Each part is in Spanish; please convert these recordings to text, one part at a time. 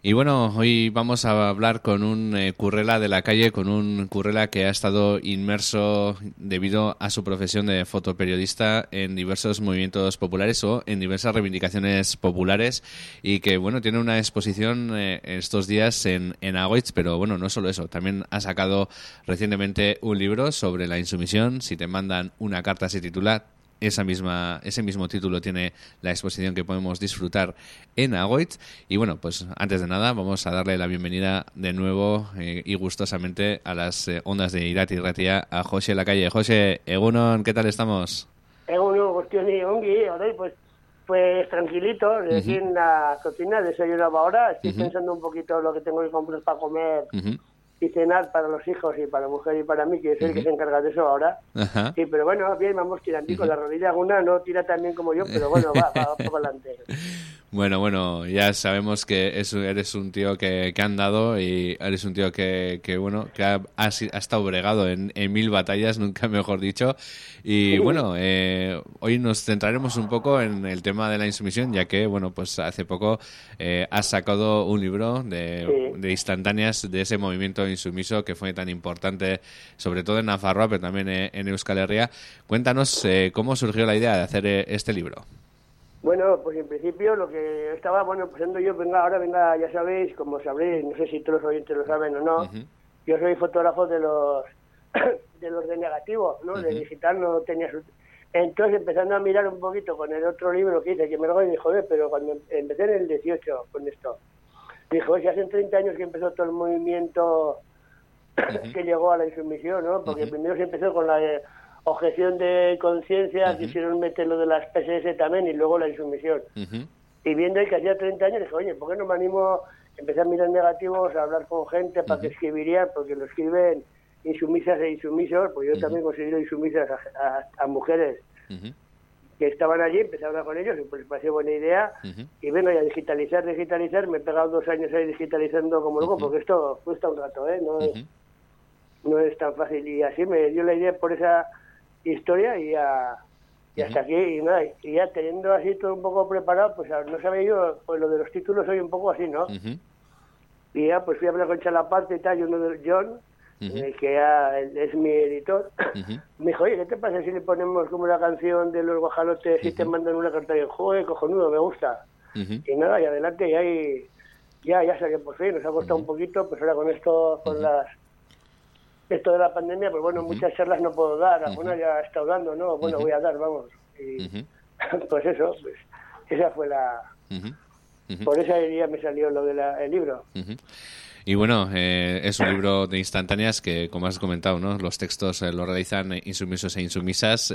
Y bueno, hoy vamos a hablar con un currela de la calle, con un currela que ha estado inmerso debido a su profesión de fotoperiodista en diversos movimientos populares o en diversas reivindicaciones populares y que, bueno, tiene una exposición estos días en Agoitz, pero bueno, no solo eso, también ha sacado recientemente un libro sobre la insumisión. Si te mandan una carta se titula. Ese mismo título tiene la exposición que podemos disfrutar en Agoitz. Y bueno, pues antes de nada vamos a darle la bienvenida de nuevo y gustosamente a las ondas de Irati y Ratia a José Lacalle. José, Egunon, ¿qué tal estamos? Egunon, cuestioni ongi, ahora pues tranquilito, aquí en la cocina, desayunaba ahora, estoy pensando un poquito lo que tengo que comprar para comer y cenar para los hijos y para la mujer y para mí, que es el que se encarga de eso ahora. Ajá. Sí, pero bueno, bien, vamos tirando con la rodilla alguna, no tira tan bien como yo, pero bueno, va un poco adelante. Bueno, ya sabemos que eres un tío que ha andado y eres un tío que ha estado bregado en 1000 batallas, nunca mejor dicho. Y bueno, hoy nos centraremos un poco en el tema de la insumisión, ya que, bueno, pues hace poco has sacado un libro de instantáneas de ese movimiento insumiso que fue tan importante, sobre todo en Nafarroa, pero también en Euskal Herria. Cuéntanos cómo surgió la idea de hacer este libro. Bueno, pues en principio lo que estaba, pensando yo, venga, ya sabéis, como sabréis, no sé si todos los oyentes lo saben o no, yo soy fotógrafo de los de negativo, ¿no? De digital no tenía su... Entonces, empezando a mirar un poquito con el otro libro que hice, que me lo dije, joder, pero cuando empecé en el 18 con esto, dijo, si hace 30 años que empezó todo el movimiento que llegó a la insumisión, ¿no? Porque primero se empezó con la objeción de conciencia, quisieron meter lo de las PSS también y luego la insumisión. Y viendo que hacía 30 años, dije, oye, ¿por qué no me animo? Empecé a mirar negativos, a hablar con gente para que escribirían, porque lo escriben insumisas e insumisos, pues yo también considero insumisas a mujeres que estaban allí, empecé a hablar con ellos y pues me pareció buena idea. Y vengo ya a digitalizar, me he pegado 2 años ahí digitalizando como loco, porque esto cuesta un rato, no es tan fácil. Y así me dio la idea por esa historia y hasta aquí, y nada, y ya teniendo así todo un poco preparado, pues no sabía yo, pues lo de los títulos soy un poco así, ¿no? Y ya pues fui a hablar con Chalaparte y tal, y uno de John, que ya es mi editor, me dijo, oye, ¿qué te pasa si le ponemos como la canción de los guajalotes y te mandan una carta de joder, cojonudo, me gusta? Y nada, y adelante, y ahí ya saqué por fin, nos ha costado un poquito, pues ahora con esto, esto de la pandemia, pues bueno, muchas charlas no puedo dar, algunas ya he estado dando, ¿no? Bueno, voy a dar, vamos. Y pues eso, pues esa fue la... Por esa idea me salió lo del libro. Y bueno, es un libro de instantáneas que, como has comentado, ¿no? Los textos los realizan insumisos e insumisas.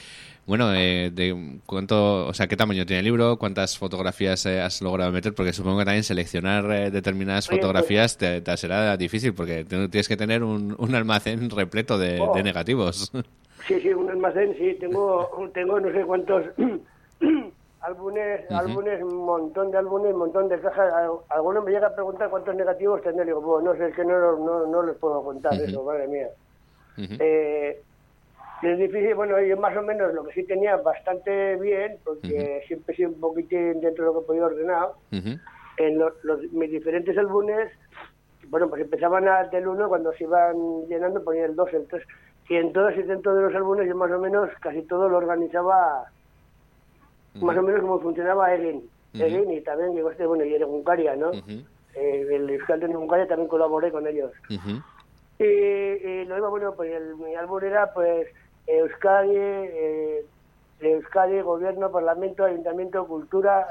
De cuánto, o sea, ¿qué tamaño tiene el libro? ¿Cuántas fotografías has logrado meter? Porque supongo que también seleccionar determinadas fotografías te será difícil, porque tienes que tener un almacén repleto de negativos. Sí, un almacén, sí. Tengo no sé cuántos álbumes, un montón de cajas. Alguno me llega a preguntar cuántos negativos tendré. Digo, bueno, no sé, es que no les puedo contar eso, madre mía. Es difícil, bueno, yo más o menos lo que sí tenía bastante bien, porque siempre he sido un poquitín dentro de lo que he podido ordenar. En mis diferentes álbumes, bueno, pues empezaban del 1, cuando se iban llenando ponía el 2, el 3, y en todos y dentro de los álbumes yo más o menos casi todo lo organizaba más o menos como funcionaba Egin y también llegó y Egunkaria, ¿no? El Euskal de Egunkaria también colaboré con ellos. Y luego, bueno, pues mi álbum era pues Euskadi, Gobierno, Parlamento, Ayuntamiento, Cultura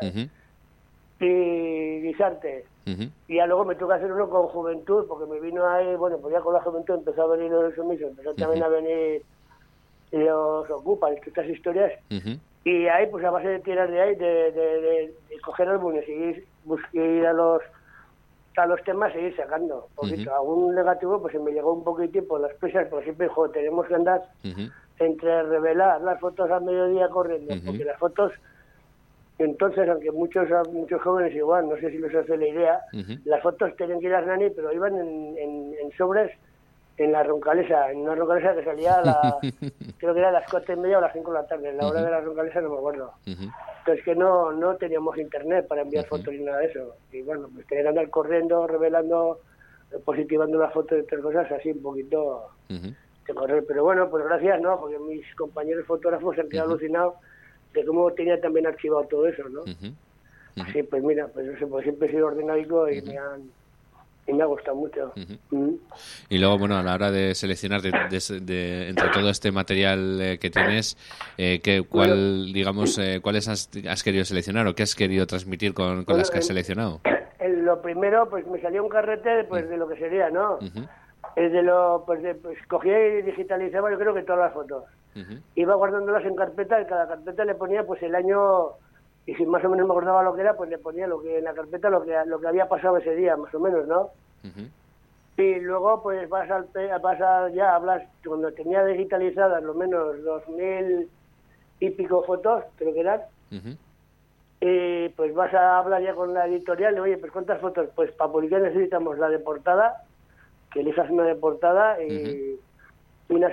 y Guisarte. Y ya luego me toca hacer uno con Juventud, porque me vino ahí, bueno, pues ya con la Juventud empezó a venir los sumisos, empezó también a venir los Ocupan, estas historias. Y ahí, pues a base de tirar de ahí, de coger álbumes y ir a los temas e ir sacando un poquito. Algún negativo, pues se me llegó un poquitín por las prisas, porque siempre, tenemos que andar entre revelar las fotos a mediodía corriendo, porque las fotos, entonces, aunque muchos jóvenes igual, no sé si les hace la idea, las fotos tenían que ir a Hernani, pero iban en sobres en la Roncalesa, en una Roncalesa que salía creo que era a las 4:30 o a las 5 de la tarde, en la hora de la Roncalesa no me acuerdo. Entonces que no teníamos internet para enviar fotos ni nada de eso. Y bueno, pues tenía que andar corriendo, revelando, positivando las fotos de otras cosas, así un poquito de correr. Pero bueno, pues gracias, ¿no? Porque mis compañeros fotógrafos se han quedado alucinados de cómo tenía también archivado todo eso, ¿no? Así, pues mira, pues no sé, pues siempre he sido ordenadico y me ha gustado mucho. Y luego, bueno, a la hora de seleccionar entre todo este material que tienes, ¿cuáles has querido seleccionar o qué has querido transmitir con las que has seleccionado? Lo primero, pues me salió un carrete pues de lo que sería, ¿no? Pues cogía y digitalizaba, yo creo que todas las fotos. Iba guardándolas en carpeta y cada carpeta le ponía pues el año, y si más o menos me acordaba lo que era, pues le ponía lo que en la carpeta lo que había pasado ese día, más o menos, ¿no? Y luego pues hablas, cuando tenía digitalizadas lo menos 2000 y pico fotos, creo que eran, y pues vas a hablar ya con la editorial, y oye, pues ¿cuántas fotos? Pues para publicar necesitamos la de portada, que elijas una de portada y unas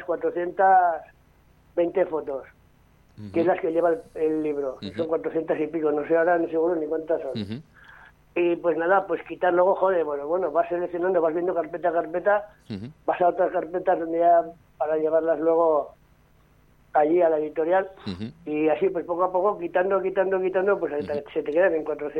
420 fotos, que es las que lleva el libro. Son 400 y pico, no sé ahora ni seguro ni cuántas son. Y pues nada, pues quitar luego, bueno, vas seleccionando, vas viendo carpeta a carpeta, vas a otras carpetas donde ya para llevarlas luego allí a la editorial, y así pues poco a poco quitando, pues se te quedan en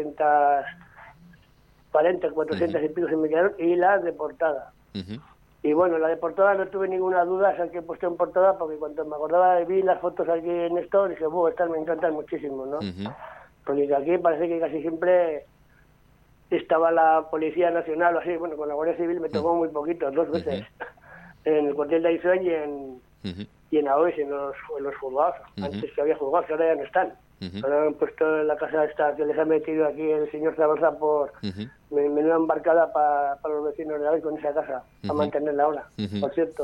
440, 400 y pico se me quedaron, y las de portada. Y bueno, la de portada no tuve ninguna duda, o sea, que he puesto en portada, porque cuando me acordaba vi las fotos aquí en esto, dije, estas me encantan muchísimo, ¿no? Porque aquí parece que casi siempre estaba la Policía Nacional o así, bueno, con la Guardia Civil me tocó muy poquito, 2 veces, en el cuartel de Aizón y en AOS, en los juzgados, antes que había juzgados, que ahora ya no están. Ahora han puesto en la casa esta que les ha metido aquí el señor Zabalza por menuda embarcada para los vecinos de hoy con esa casa, para mantenerla ahora, por cierto,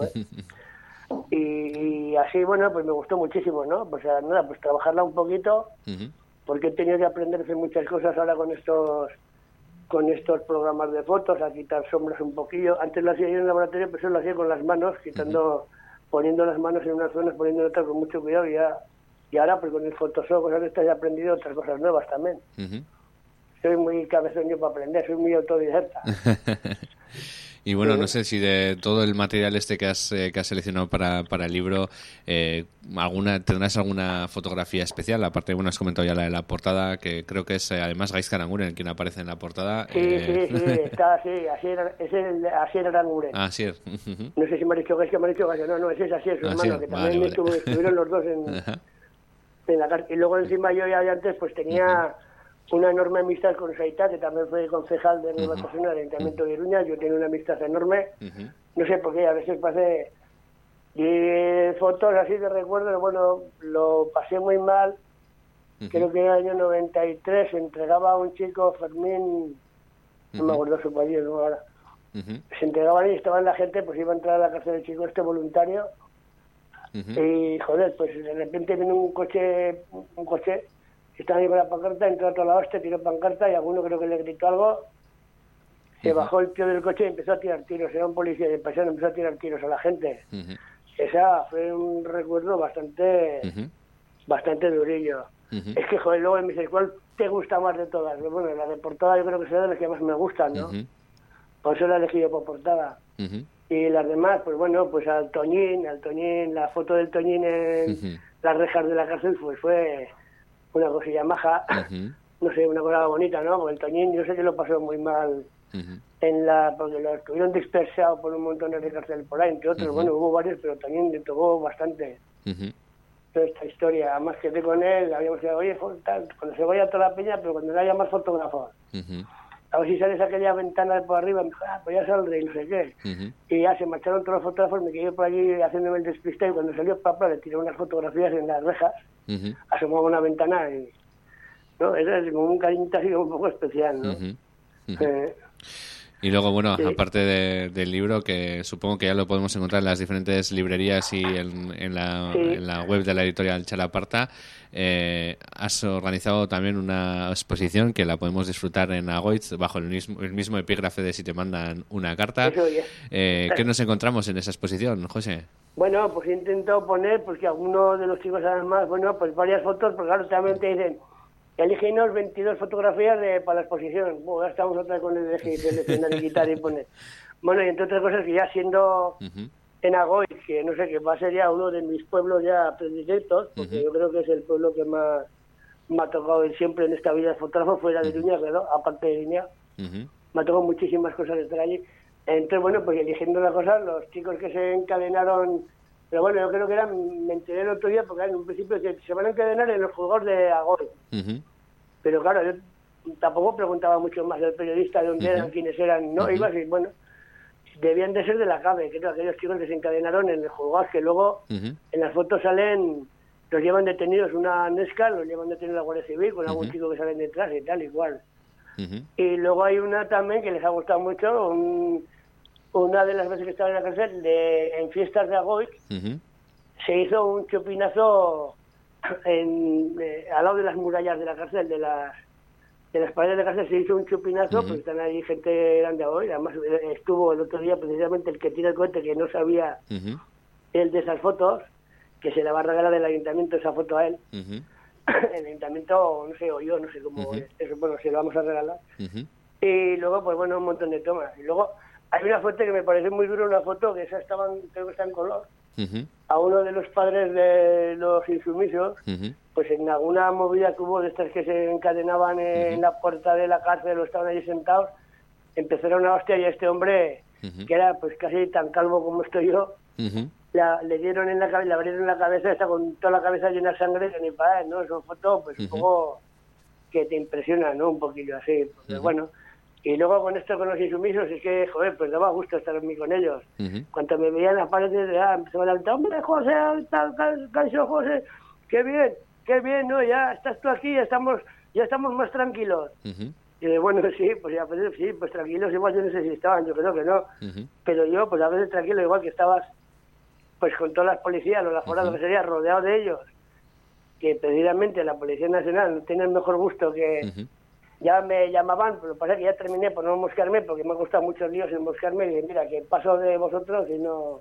Y así, bueno, pues me gustó muchísimo, ¿no? Pues nada, pues trabajarla un poquito, porque he tenido que aprender a hacer muchas cosas ahora con estos programas de fotos, a quitar sombras un poquillo. Antes lo hacía yo en el laboratorio, pero eso lo hacía con las manos, poniendo las manos en unas zonas, poniendo en otras con mucho cuidado, y ahora pues con el Photoshop, cosas de estas, he aprendido otras cosas nuevas también. Soy muy cabezón yo para aprender, soy muy autodidacta. Y bueno, no sé si de todo el material que has seleccionado para el libro, ¿tendrás alguna fotografía especial? Aparte, bueno, has comentado ya la de la portada, que creo que es además Gaizka Aranguren quien aparece en la portada. Sí, está así, Asier Aranguren. Asier. No sé si me ha dicho Gaizka, no, ese es Asier, su hermano, que también estuvieron los dos en la cárcel. Y luego encima yo ya de antes pues tenía una enorme amistad con Saitá, que también fue concejal de Nueva Cosina del Ayuntamiento de Iruña. Yo tenía una amistad enorme, no sé por qué, a veces pasé fotos así de recuerdo, bueno, lo pasé muy mal, creo que en el año 93 se entregaba a un chico, Fermín, no me acuerdo su país, ¿no? Ahora, se entregaban y estaban la gente, pues iba a entrar a la cárcel del chico voluntario, y joder, pues de repente vino un coche, estaba ahí con la pancarta, entró a toda la hostia, tiró pancarta y alguno creo que le gritó algo, se bajó el tío del coche y empezó a tirar tiros, era un policía de paisano, empezó a tirar tiros a la gente. Esa fue un recuerdo bastante durillo. Es que, joder, luego me dice, ¿cuál te gusta más de todas? Bueno, la de portada yo creo que será de las que más me gustan, ¿no? Por eso la he elegido por portada. Y las demás, pues bueno, pues al Toñín, la foto del Toñín en las rejas de la cárcel, pues fue una cosilla maja, no sé, una cosa bonita, ¿no? Porque el Toñín yo sé que lo pasó muy mal porque lo estuvieron dispersados por un montón de cárcel por ahí, entre otros, bueno, hubo varios, pero también le tocó bastante toda esta historia. Además que con él, habíamos dicho, oye, cuando se vaya toda la peña, pero cuando no haya más fotógrafos, a ver si sales a aquella ventana de por arriba, me dijo, pues ya saldré y no sé qué. Y ya se marcharon todos los fotógrafos, me quedé por allí haciéndome el despiste, y cuando salió Papá le tiré unas fotografías en las rejas, asomaba una ventana y, ¿no? Eso es como un cariño así un poco especial, ¿no? Y luego, bueno, aparte del libro, que supongo que ya lo podemos encontrar en las diferentes librerías y en la web de la editorial Chalaparta, has organizado también una exposición que la podemos disfrutar en Agoitz bajo el mismo epígrafe de Si te mandan una carta. ¿Qué nos encontramos en esa exposición, José? Bueno, pues he intentado poner, porque algunos de los chicos además, bueno, pues varias fotos, porque claro, también te dicen, elígenos 22 fotografías para la exposición. Bueno, ya estamos otra vez con el seleccionar y quitar y poner. Bueno, y entre otras cosas que ya siendo en Agoy, que no sé, que va a ser ya uno de mis pueblos ya predilectos, porque yo creo que es el pueblo que más me ha tocado ir siempre en esta vida de fotógrafo, fuera de Iruña, claro, aparte de Iruña. Me ha tocado muchísimas cosas de estar allí. Entonces, bueno, pues eligiendo la cosa, los chicos que se encadenaron, pero bueno, yo creo que eran, me enteré el otro día, porque en un principio que se van a encadenar en los juzgados de Agoy. Pero claro, yo tampoco preguntaba mucho más del periodista de dónde eran, quiénes eran, no, iba así, bueno, debían de ser de la CABE, que eran aquellos chicos que se encadenaron en el juzgado, que luego en las fotos salen, los llevan detenidos una Nesca, los llevan detenidos la Guardia Civil, con algún chico que salen detrás y tal, igual. Y luego hay una también que les ha gustado mucho, una de las veces que estaba en la cárcel, en fiestas de Agoy, se hizo un chupinazo al lado de las murallas de la cárcel, de las paredes de la cárcel, se hizo un chupinazo, pues están ahí gente grande hoy, además estuvo el otro día precisamente el que tira el cohete, que no sabía el de esas fotos, que se le va a regalar del ayuntamiento esa foto a él. El ayuntamiento, no sé, o yo, no sé cómo eso, bueno, se lo vamos a regalar. Y luego, pues bueno, un montón de tomas. Y luego hay una foto que me parece muy dura, una foto que esa creo que está en color, a uno de los padres de los insumisos, pues en alguna movida que hubo de estas que se encadenaban en la puerta de la cárcel o estaban allí sentados, empezaron a hostia y a este hombre, que era pues casi tan calvo como estoy yo, le dieron en la cabeza, le abrieron la cabeza, está con toda la cabeza llena de sangre, que ni para él, ¿no? Es una foto pues un poco que te impresiona, ¿no? Un poquillo así, porque bueno. Y luego con esto, con los insumisos, es que, joder, pues daba gusto estar a mí con ellos. Cuando me veían las paredes, empezaban a levantar, hombre, José, Canso, José, qué bien, ¿no? Ya estás tú aquí, ya estamos más tranquilos. Y bueno, sí, pues ya, sí, pues tranquilos, igual yo no sé si estaban, yo creo que no. Pero yo, pues a veces tranquilo, igual que estabas, pues con todas las policías, los aforados, que sería rodeado de ellos, que precisamente la Policía Nacional no tiene el mejor gusto que... Ya me llamaban, pero pasa que ya terminé por no mosquearme, porque me ha costado muchos líos en mosquearme, y dije, mira, que paso de vosotros y no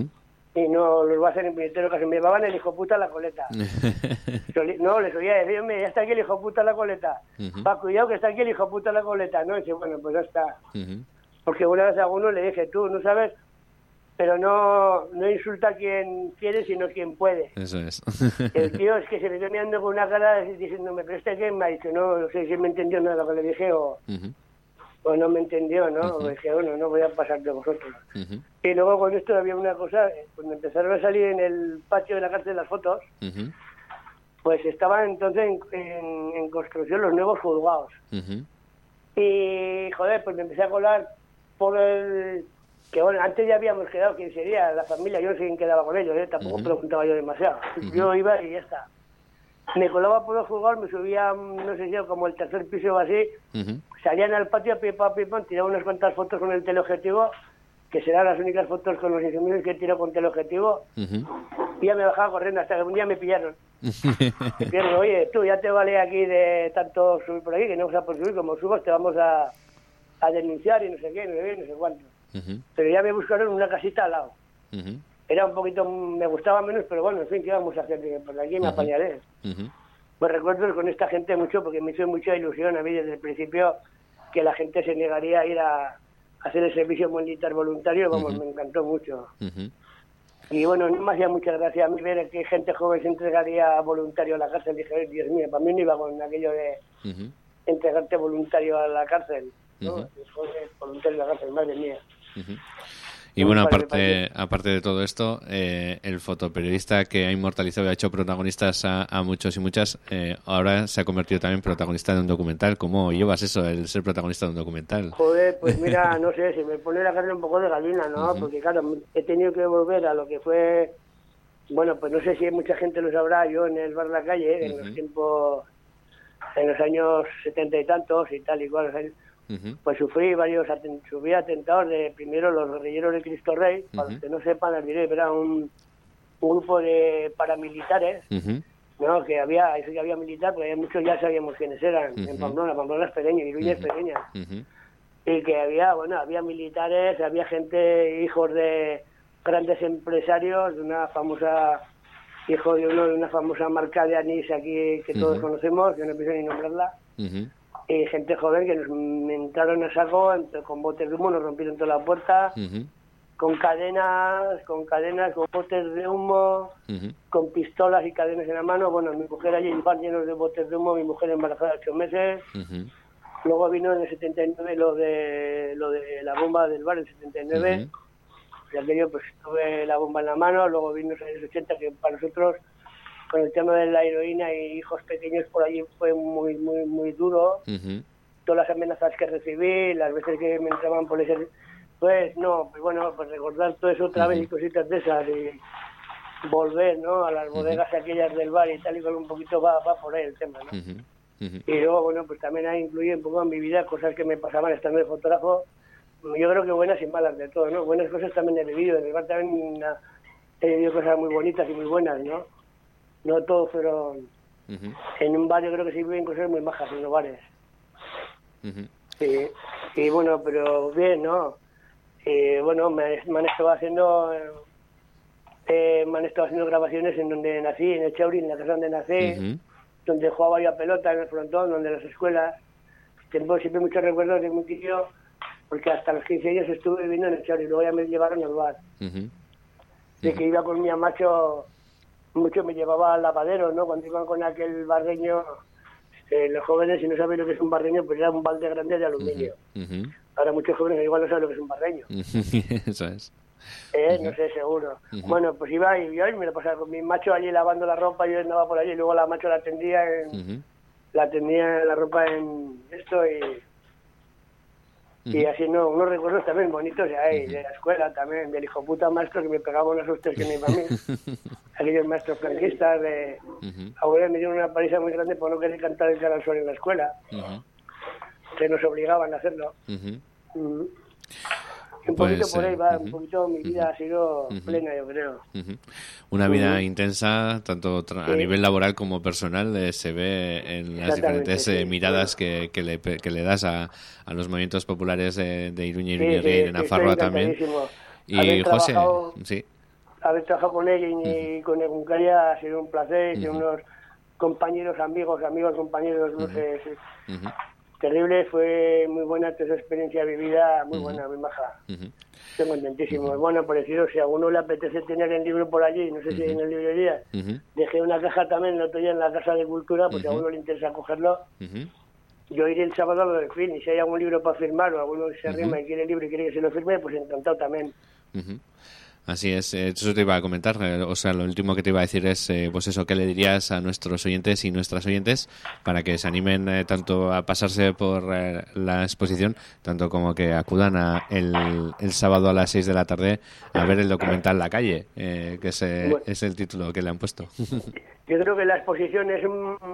los voy a hacer en puñetero caso. Me llevaban el hijo puta a la coleta. No, les oía decir, ya está aquí el hijo puta a la coleta. Va, cuidado que está aquí el hijo puta a la coleta. No, y dice, bueno, pues ya está. Porque una vez a uno le dije, tú, no sabes, pero no insulta a quien quiere, sino quien puede. Eso es. El tío es que se me quedó mirando con una cara diciéndome, pero este que me ha dicho, no sé si me entendió nada lo que le dije o no me entendió, ¿no? O dije, bueno, no voy a pasar de vosotros. Y luego con esto había una cosa, cuando empezaron a salir en el patio de la cárcel las fotos, pues estaban entonces en construcción los nuevos juzgados. Y, joder, pues me empecé a colar por el... Que bueno, antes ya habíamos quedado quién sería la familia, yo no sé quién quedaba con ellos, tampoco preguntaba yo demasiado. Yo iba y ya está. Me colaba por los juzgados, me subía, no sé si como el tercer piso o así, salían al patio, pipa, tiraba unas cuantas fotos con el teleobjetivo, que serán las únicas fotos con los insumisos que he tirado con teleobjetivo, y ya me bajaba corriendo hasta que un día me pillaron. Me pillaron, oye, tú ya te vale aquí de tanto subir por aquí, que no vas a por subir, como subas te vamos a denunciar y no sé qué, no sé cuánto. Pero ya me buscaron una casita al lado. Era un poquito, me gustaba menos, pero bueno, en fin, ¿qué vamos a hacer? Por aquí me apañaré. Pues recuerdo con esta gente mucho, porque me hizo mucha ilusión a mí desde el principio que la gente se negaría a ir a hacer el servicio militar voluntario, vamos, me encantó mucho. Y bueno, no me hacía mucha gracia a mí ver que gente joven se entregaría voluntario a la cárcel. Dije, Dios mío, para mí no iba con aquello de entregarte voluntario a la cárcel, ¿no? Joder, voluntario a la cárcel, madre mía. Y bueno, aparte de todo esto, el fotoperiodista que ha inmortalizado y ha hecho protagonistas a muchos y muchas, ahora se ha convertido también en protagonista de un documental. ¿Cómo llevas eso, el ser protagonista de un documental? Joder, pues mira, no sé, se me pone la carne un poco de galina, ¿no? Porque claro, he tenido que volver a lo que fue, bueno, pues no sé si mucha gente lo sabrá, yo en el bar La Calle, en los tiempos, en los años 70 y tantos y tal y cual, pues sufrí atentados de primero los guerrilleros de Cristo Rey, para los que no sepan, les diré, era un grupo de paramilitares, ¿no? Que había militar, porque muchos ya sabíamos quiénes eran, en Pamplona es pequeña, Iruña es pequeña, y que había militares, había gente, hijos de grandes empresarios de una famosa hijo de uno de una famosa marca de anís aquí que todos conocemos, que no pienso ni nombrarla. Y gente joven que nos entraron a saco con botes de humo, nos rompieron toda la puerta, con cadenas, con botes de humo, con pistolas y cadenas en la mano. Bueno, mi mujer allí van llenos de botes de humo, mi mujer embarazada de 8 meses. Luego vino en el 79 lo de la bomba del bar, el 79. Y aquello, pues tuve la bomba en la mano. Luego vino en los 80, que para nosotros, con el tema de la heroína y hijos pequeños por allí, fue muy, muy, muy duro. Todas las amenazas que recibí, las veces que me entraban por ese... Pues no, pues bueno, pues recordar todo eso otra vez y cositas de esas y volver, ¿no? A las bodegas aquellas del bar y tal, y con un poquito va por ahí el tema, ¿no? Y luego, bueno, pues también ha influido un poco en mi vida cosas que me pasaban estando de fotógrafo. Yo creo que buenas y malas de todo, ¿no? Buenas cosas también he vivido. En el bar también he vivido cosas muy bonitas y muy buenas, ¿no? No todos fueron... En un bar yo creo que sí viven cosas muy majas en los bares. Y bueno, pero bien, ¿no? Bueno, me han estado haciendo grabaciones en donde nací, en el Chauri, en la casa donde nací, donde jugaba yo a pelota, en el frontón, donde las escuelas. Tengo siempre muchos recuerdos de mi tío, porque hasta los 15 años estuve viviendo en el Chauri, luego ya me llevaron al bar. De que iba con mi amacho, mucho me llevaba al lavadero, ¿no? Cuando iban con aquel barreño, los jóvenes, si no saben lo que es un barreño, pues era un balde grande de aluminio. Ahora muchos jóvenes igual no saben lo que es un barreño. Eso es. No sé, seguro. Bueno, pues iba y yo me lo pasaba con mi macho allí lavando la ropa, yo andaba por allí, y luego la macho la tendía la ropa en esto y así, ¿no? Unos recuerdos también bonitos de la escuela también, del hijo puta maestro que me pegaba unos hostias que no iba a mí. Aquellos maestros franquistas ahora me dieron una paliza muy grande por no querer cantar el cara al sol en la escuela. Que nos obligaban a hacerlo. Un poquito por ahí va, un poquito mi vida ha sido plena, yo creo. Una vida intensa, tanto a nivel laboral como personal, se ve en las diferentes miradas que le das a los movimientos populares de Iruña y de Nafarroa también. Y José, haber trabajado con él y con Eguncaria ha sido un placer, y unos compañeros, amigos, compañeros, no sé... Terrible, fue muy buena toda esa experiencia vivida, muy buena, muy maja. Estoy contentísimo. Bueno, parecido, si a uno le apetece tener el libro por allí, no sé si en la librería, dejé una caja también el otro día en la Casa de Cultura, pues si a uno le interesa cogerlo. Yo iré el sábado a lo del fin, y si hay algún libro para firmar o alguno se arrima y quiere el libro y quiere que se lo firme, pues encantado también. Así es, eso te iba a comentar, o sea, lo último que te iba a decir es, pues eso, ¿qué le dirías a nuestros oyentes y nuestras oyentes para que se animen tanto a pasarse por la exposición, tanto como que acudan el sábado a las 6 de la tarde a ver el documental La Calle, que es el título que le han puesto? Yo creo que la exposición es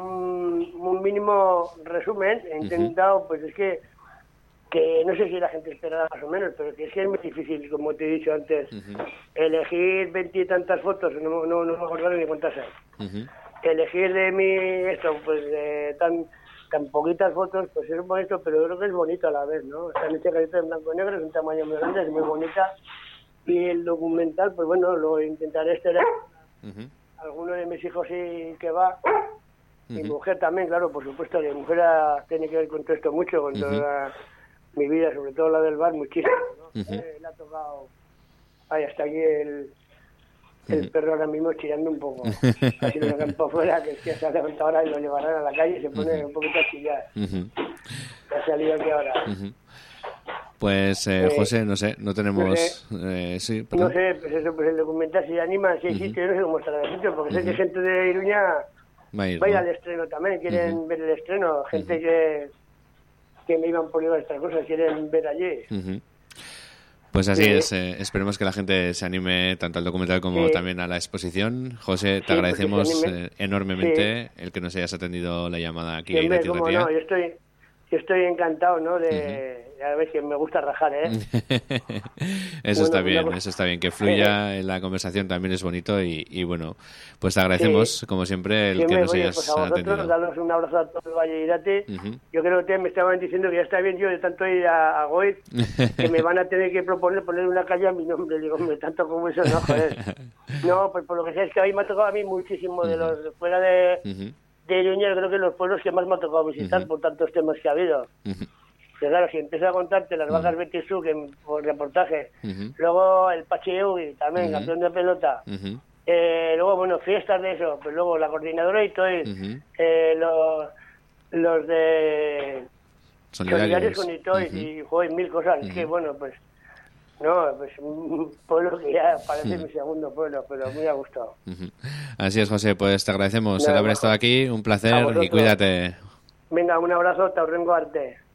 un mínimo resumen, he intentado, pues es que no sé si la gente esperará más o menos, pero que es muy difícil, como te he dicho antes, elegir 20 y tantas fotos, no me acuerdo ni cuántas hay. Elegir de mí pues de tan poquitas fotos, pues es bonito, pero yo creo que es bonito a la vez, ¿no? Están hechas en blanco y negro, es un tamaño muy grande, es muy bonita, y el documental, pues bueno, lo intentaré estrenar. Alguno de mis hijos sí que va, mi mujer también, claro, por supuesto, mi mujer tiene que ver con todo esto mucho, con toda mi vida, sobre todo la del bar, muchísimo, ¿no? Le ha tocado hasta aquí el perro ahora mismo chillando un poco. Así lo sacan para afuera, que es que se ha levantado ahora y lo llevarán a la calle y se pone un poquito a chillar. Ha salido aquí ahora. Pues José, no sé, no tenemos... No sé, pues eso, pues el documental si anima, sí existe, yo no sé cómo estará el sitio, porque sé que gente de Iruña va a ir al estreno también, quieren ver el estreno, gente que me iban poniendo estas cosas, quieren ver allí. Pues así es, esperemos que la gente se anime tanto al documental como también a la exposición. José, te agradecemos enormemente el que nos hayas atendido la llamada aquí en Tierra. No, yo estoy encantado, ¿no? ya ves que me gusta rajar, ¿eh? Eso está bien, eso está bien. Que fluya en la conversación también es bonito y bueno, pues te agradecemos, como siempre, el que nos hayas pues a vosotros, atendido. daros un abrazo a todo el Valle de Irate. Yo creo que me estaban diciendo que ya está bien yo de tanto ir a Goiz, que me van a tener que proponer poner una calle a mi nombre. Digo, hombre, tanto como eso, no, joder. No, pues por lo que sé es que a mí me ha tocado a mí muchísimo de los fuera de Iruña, creo que los pueblos que más me ha tocado visitar por tantos temas que ha habido. Pero claro, si empiezo a contarte las vacas Betisú, que por reportaje, luego el Pacheugui, también, campeón de pelota, luego, bueno, fiestas de eso, pues luego la coordinadora y todo, los de Solidarios con Itois y joder, mil cosas, que bueno, pues no, pues un pueblo que ya parece mi segundo pueblo, pero muy a gusto. Así es, José, pues te agradecemos el haber estado aquí, un placer y cuídate. Venga, un abrazo, te Aurrengo Arte.